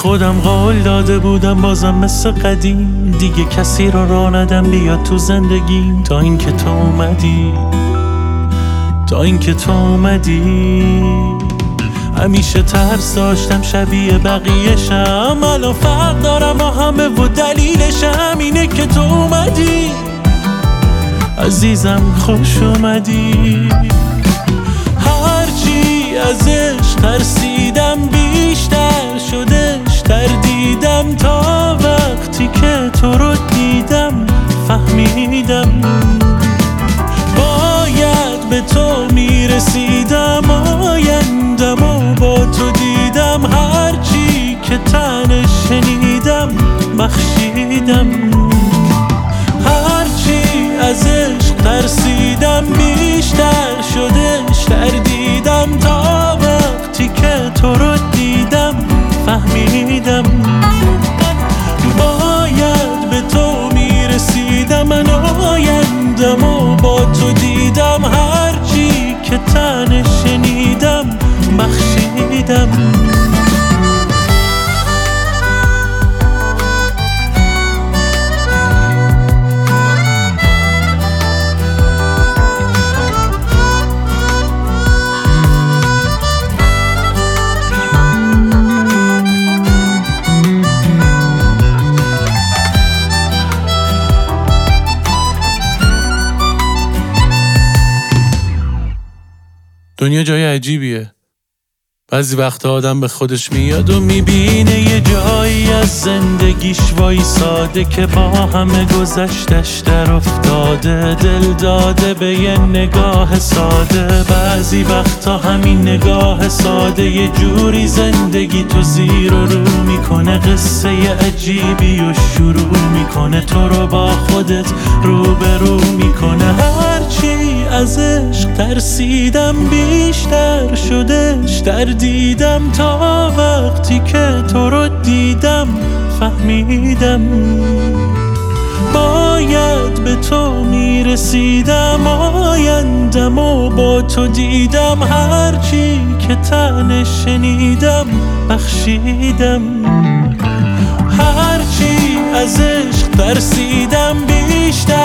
خودم قول داده بودم بازم مثل قدیم دیگه کسی رو راه ندم بیاد تو زندگیم تا اینکه تو اومدی، تا اینکه تو اومدی. همیشه ترس داشتم شبیه بقیه‌شم، الان فرق دارم با همه و دلیلشم اینه که تو اومدی عزیزم، خوش اومدی. هرچی ازش ترسیدم بیشتر شدش تردیدم تا وقتی که تو رو دیدم فهمیدم باید به تو میرسیدم، آیندم و با تو دیدم، هرچی که تنش شنیدم بخشیدم. هرچی ازش ترسیدم بیشتر شدش تردیدم تا وقتی که تو رو دیدم فهمیدم باید به تو میرسیدم، من آیندم و با تو دیدم، هرچی که تنش شنیدم بخشیدم. دنیا جای عجیبیه، بعضی وقتا آدم به خودش میاد و میبینه یه جایی از زندگیش وایساده که با همه گذشتش در افتاده، دل داده به یه نگاه ساده. بعضی وقتا همین نگاه ساده یه جوری زندگی تو زیر و رو میکنه، قصه عجیبی و شروع میکنه، تو رو با خودت روبرو میکنه. هرچی از عشق ترسیدم بیشتر شدش تردیدم تا وقتی که تو رو دیدم فهمیدم باید به تو میرسیدم، آیندم و با تو دیدم، هرچی که تنش شنیدم بخشیدم. هرچی از عشق ترسیدم بیشتر